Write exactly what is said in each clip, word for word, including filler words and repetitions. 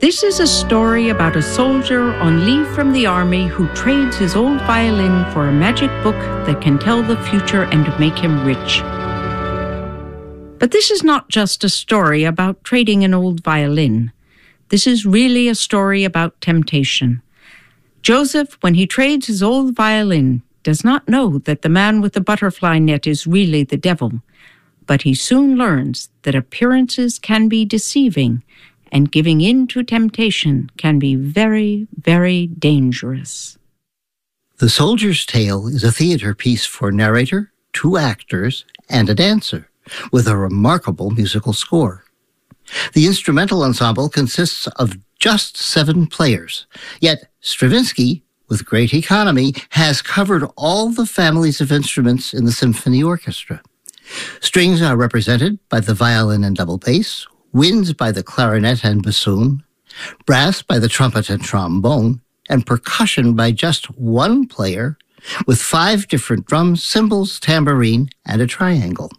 This is a story about a soldier on leave from the army who trades his old violin for a magic book that can tell the future and make him rich. But this is not just a story about trading an old violin. This is really a story about temptation. Joseph, when he trades his old violin, does not know that the man with the butterfly net is really the devil, but he soon learns that appearances can be deceiving, and giving in to temptation can be very, very dangerous. The Soldier's Tale is a theater piece for narrator, two actors, and a dancer, with a remarkable musical score. The instrumental ensemble consists of just seven players, yet Stravinsky, with great economy, has covered all the families of instruments in the symphony orchestra. Strings are represented by the violin and double bass, winds by the clarinet and bassoon, brass by the trumpet and trombone, and percussion by just one player, with five different drums, cymbals, tambourine, and a triangle.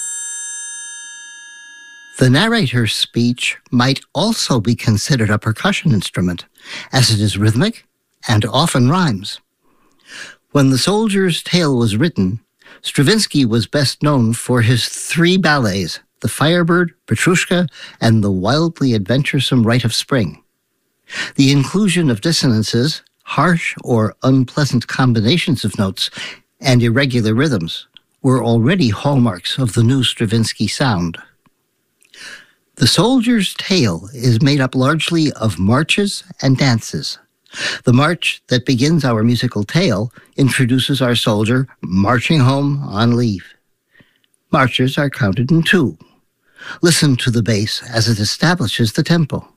The narrator's speech might also be considered a percussion instrument, as it is rhythmic and often rhymes. When The Soldier's Tale was written, Stravinsky was best known for his three ballets, The Firebird, Petrushka, and The Wildly Adventuresome Rite of Spring. The inclusion of dissonances, harsh or unpleasant combinations of notes, and irregular rhythms were already hallmarks of the new Stravinsky sound. The Soldier's Tale is made up largely of marches and dances. The march that begins our musical tale introduces our soldier marching home on leave. Marches are counted in two. Listen to the bass as it establishes the tempo.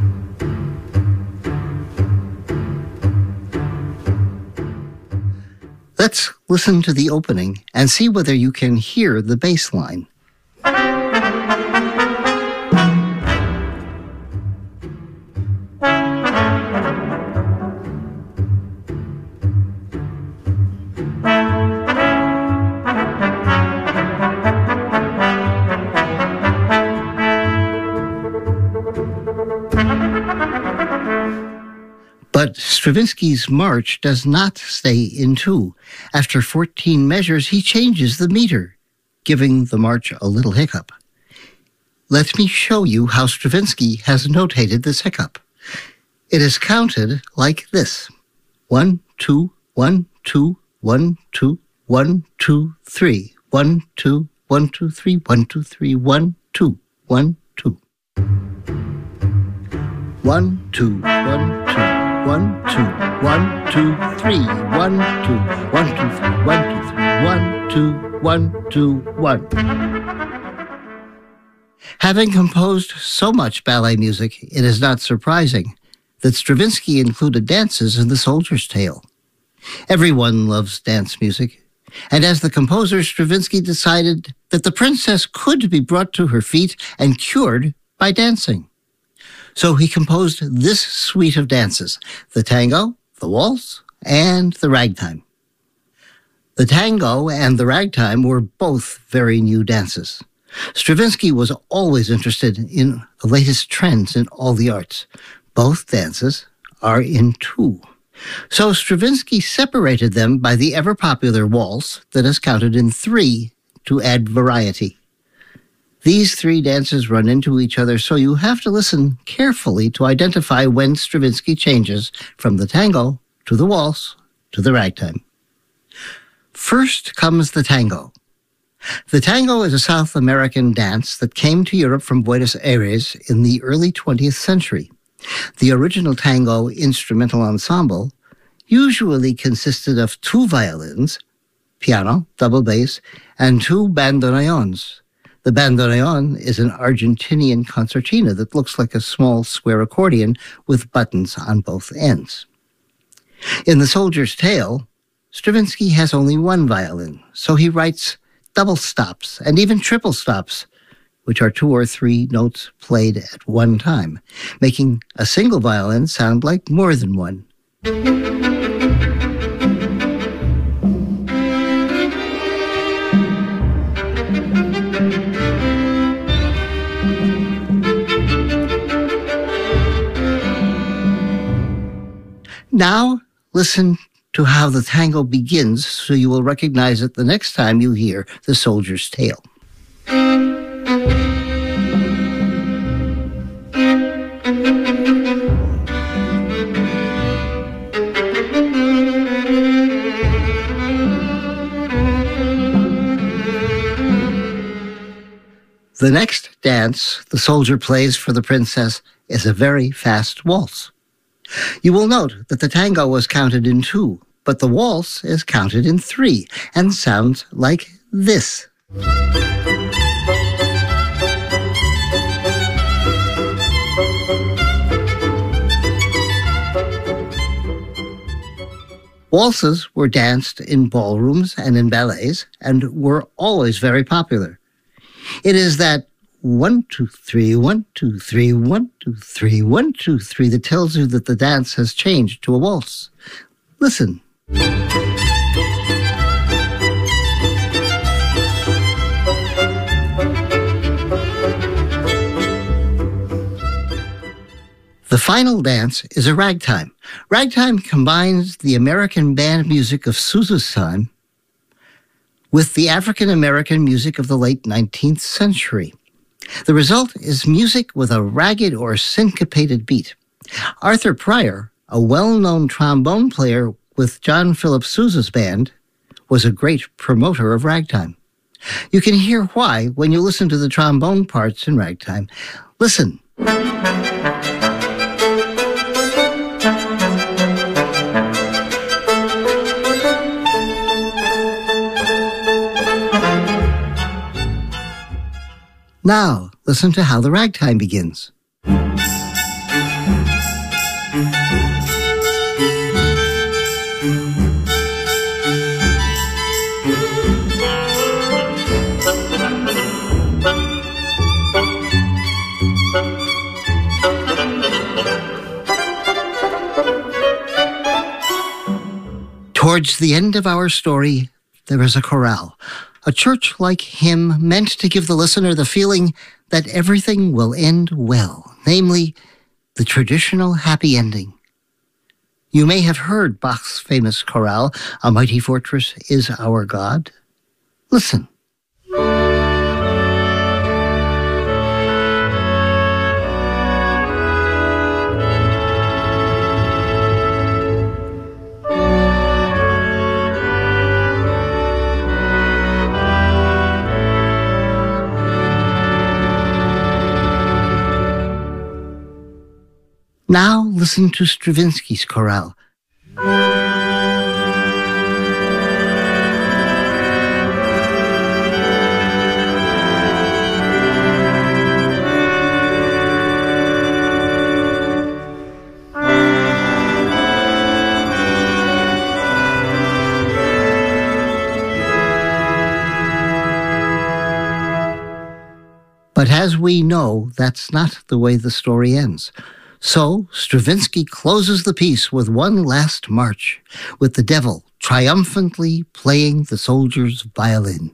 Let's listen to the opening and see whether you can hear the bass line. But Stravinsky's march does not stay in two. After fourteen measures, he changes the meter, giving the march a little hiccup. Let me show you how Stravinsky has notated this hiccup. It is counted like this. One, two, one, two, one, two, one, two, three. One, two, one, two, three, one, two, three, one, two, one, two. One, two, one, two. One, two, one, two, three, one, two, one, two, three, one, two, three, one, two, one, two, one. Having composed so much ballet music, it is not surprising that Stravinsky included dances in The Soldier's Tale. Everyone loves dance music, and as the composer, Stravinsky decided that the princess could be brought to her feet and cured by dancing. So he composed this suite of dances, the tango, the waltz, and the ragtime. The tango and the ragtime were both very new dances. Stravinsky was always interested in the latest trends in all the arts. Both dances are in two. So Stravinsky separated them by the ever-popular waltz that is counted in three to add variety. These three dances run into each other, so you have to listen carefully to identify when Stravinsky changes from the tango to the waltz to the ragtime. First comes the tango. The tango is a South American dance that came to Europe from Buenos Aires in the early twentieth century. The original tango instrumental ensemble usually consisted of two violins, piano, double bass, and two bandoneons. The bandoneon is an Argentinian concertina that looks like a small square accordion with buttons on both ends. In The Soldier's Tale, Stravinsky has only one violin, so he writes double stops and even triple stops, which are two or three notes played at one time, making a single violin sound like more than one. Now, listen to how the tango begins so you will recognize it the next time you hear The Soldier's Tale. The next dance the soldier plays for the princess is a very fast waltz. You will note that the tango was counted in two, but the waltz is counted in three and sounds like this. Waltzes were danced in ballrooms and in ballets and were always very popular. It is that one, two, three, one, two, three, one, two, three, one, two, three that tells you that the dance has changed to a waltz. Listen. The final dance is a ragtime. Ragtime combines the American band music of Sousa's time with the African-American music of the late nineteenth century. The result is music with a ragged or syncopated beat. Arthur Pryor, a well-known trombone player with John Philip Sousa's band, was a great promoter of ragtime. You can hear why when you listen to the trombone parts in ragtime. Listen. Now, listen to how the ragtime begins. Towards the end of our story, there is a chorale. A church-like hymn meant to give the listener the feeling that everything will end well, namely, the traditional happy ending. You may have heard Bach's famous chorale, "A Mighty Fortress is Our God." Listen. Now listen to Stravinsky's chorale. But as we know, that's not the way the story ends. So Stravinsky closes the piece with one last march, with the devil triumphantly playing the soldier's violin.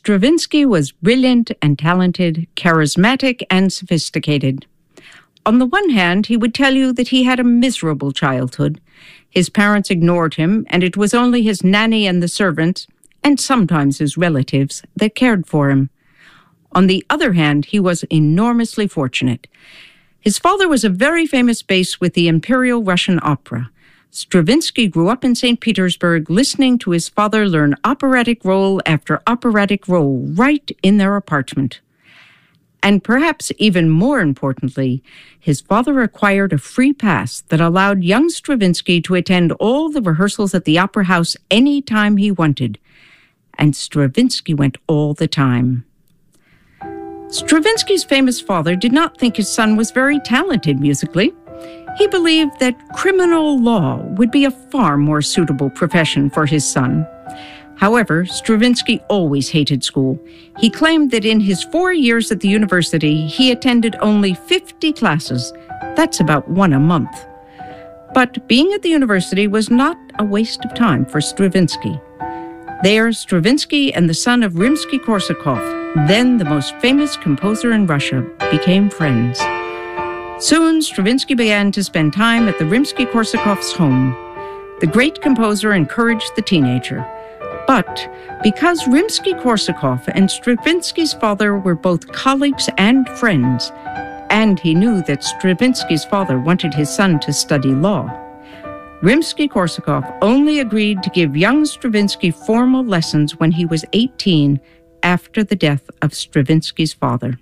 Stravinsky was brilliant and talented, charismatic and sophisticated. On the one hand, he would tell you that he had a miserable childhood. His parents ignored him, and it was only his nanny and the servants, and sometimes his relatives, that cared for him. On the other hand, he was enormously fortunate. His father was a very famous bass with the Imperial Russian Opera. Stravinsky grew up in Saint Petersburg, listening to his father learn operatic role after operatic role right in their apartment. And perhaps even more importantly, his father acquired a free pass that allowed young Stravinsky to attend all the rehearsals at the Opera House any time he wanted. And Stravinsky went all the time. Stravinsky's famous father did not think his son was very talented musically. He believed that criminal law would be a far more suitable profession for his son. However, Stravinsky always hated school. He claimed that in his four years at the university, he attended only fifty classes. That's about one a month. But being at the university was not a waste of time for Stravinsky. There, Stravinsky and the son of Rimsky-Korsakov, then the most famous composer in Russia, became friends. Soon, Stravinsky began to spend time at the Rimsky-Korsakov's home. The great composer encouraged the teenager. But because Rimsky-Korsakov and Stravinsky's father were both colleagues and friends, and he knew that Stravinsky's father wanted his son to study law, Rimsky-Korsakov only agreed to give young Stravinsky formal lessons when he was eighteen, after the death of Stravinsky's father.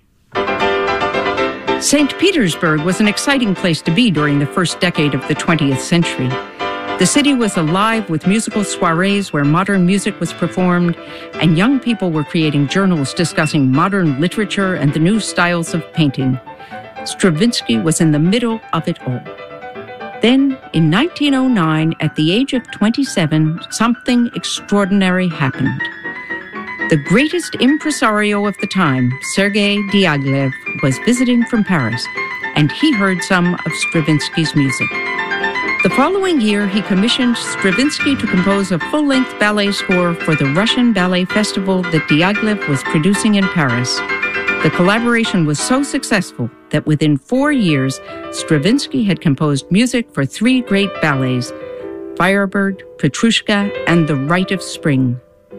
Saint Petersburg was an exciting place to be during the first decade of the twentieth century. The city was alive with musical soirees where modern music was performed, and young people were creating journals discussing modern literature and the new styles of painting. Stravinsky was in the middle of it all. Then, in nineteen oh nine, at the age of twenty-seven, something extraordinary happened. The greatest impresario of the time, Sergei Diaghilev, was visiting from Paris, and he heard some of Stravinsky's music. The following year, he commissioned Stravinsky to compose a full-length ballet score for the Russian Ballet Festival that Diaghilev was producing in Paris. The collaboration was so successful that within four years, Stravinsky had composed music for three great ballets, Firebird, Petrushka, and The Rite of Spring.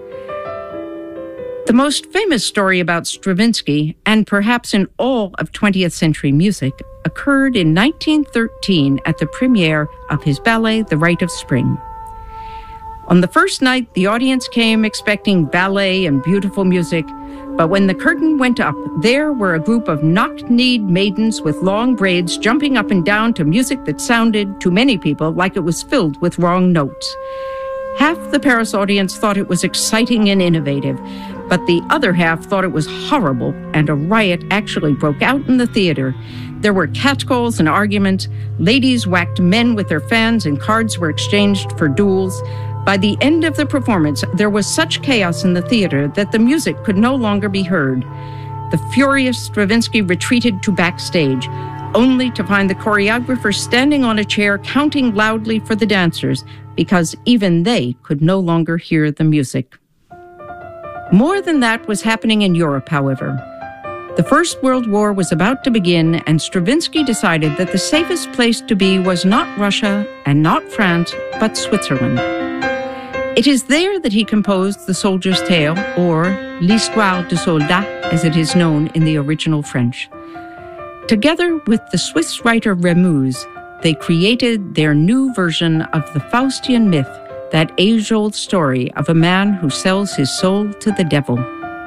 The most famous story about Stravinsky, and perhaps in all of twentieth century music, occurred in nineteen thirteen at the premiere of his ballet, The Rite of Spring. On the first night, the audience came expecting ballet and beautiful music, but when the curtain went up, there were a group of knock-kneed maidens with long braids jumping up and down to music that sounded, to many people, like it was filled with wrong notes. Half the Paris audience thought it was exciting and innovative, but the other half thought it was horrible, and a riot actually broke out in the theater. There were catcalls and arguments, ladies whacked men with their fans, and cards were exchanged for duels. By the end of the performance, there was such chaos in the theater that the music could no longer be heard. The furious Stravinsky retreated to backstage, only to find the choreographer standing on a chair counting loudly for the dancers, because even they could no longer hear the music. More than that was happening in Europe, however. The First World War was about to begin, and Stravinsky decided that the safest place to be was not Russia and not France, but Switzerland. It is there that he composed The Soldier's Tale, or L'Histoire du Soldat, as it is known in the original French. Together with the Swiss writer Remus, they created their new version of the Faustian myth, that age-old story of a man who sells his soul to the devil.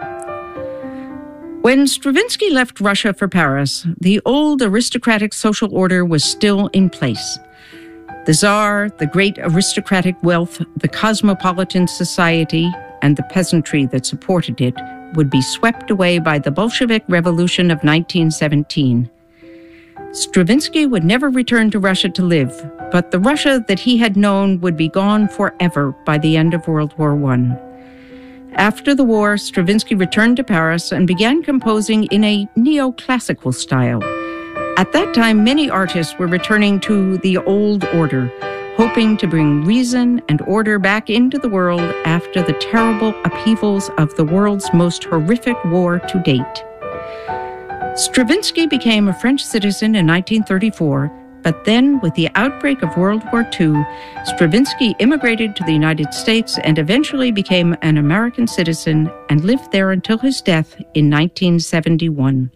When Stravinsky left Russia for Paris, the old aristocratic social order was still in place. The Tsar, the great aristocratic wealth, the cosmopolitan society, and the peasantry that supported it would be swept away by the Bolshevik Revolution of nineteen seventeen. Stravinsky would never return to Russia to live, but the Russia that he had known would be gone forever by the end of World War One. After the war, Stravinsky returned to Paris and began composing in a neoclassical style. At that time, many artists were returning to the old order, hoping to bring reason and order back into the world after the terrible upheavals of the world's most horrific war to date. Stravinsky became a French citizen in nineteen thirty-four, but then, with the outbreak of World War Two, Stravinsky immigrated to the United States and eventually became an American citizen and lived there until his death in nineteen seventy-one.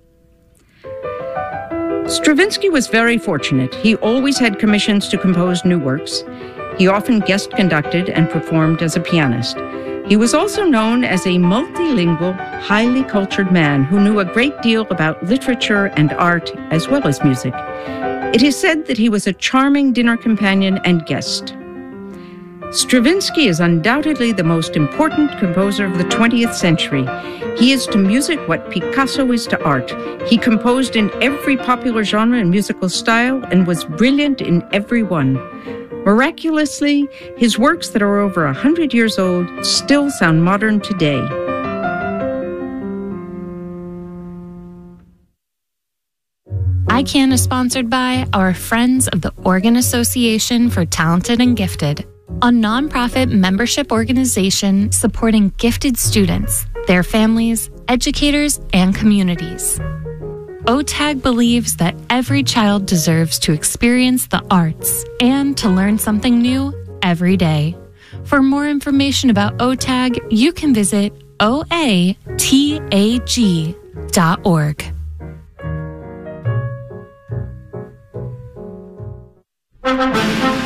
Stravinsky was very fortunate. He always had commissions to compose new works. He often guest conducted and performed as a pianist. He was also known as a multilingual, highly cultured man who knew a great deal about literature and art as well as music. It is said that he was a charming dinner companion and guest. Stravinsky is undoubtedly the most important composer of the twentieth century. He is to music what Picasso is to art. He composed in every popular genre and musical style and was brilliant in every one. Miraculously, his works that are over a hundred years old still sound modern today. I CAN is sponsored by our friends of the Oregon Association for Talented and Gifted, a nonprofit membership organization supporting gifted students, their families, educators, and communities. O T A G believes that every child deserves to experience the arts and to learn something new every day. For more information about O T A G, you can visit O A T A G dot org. Thank you.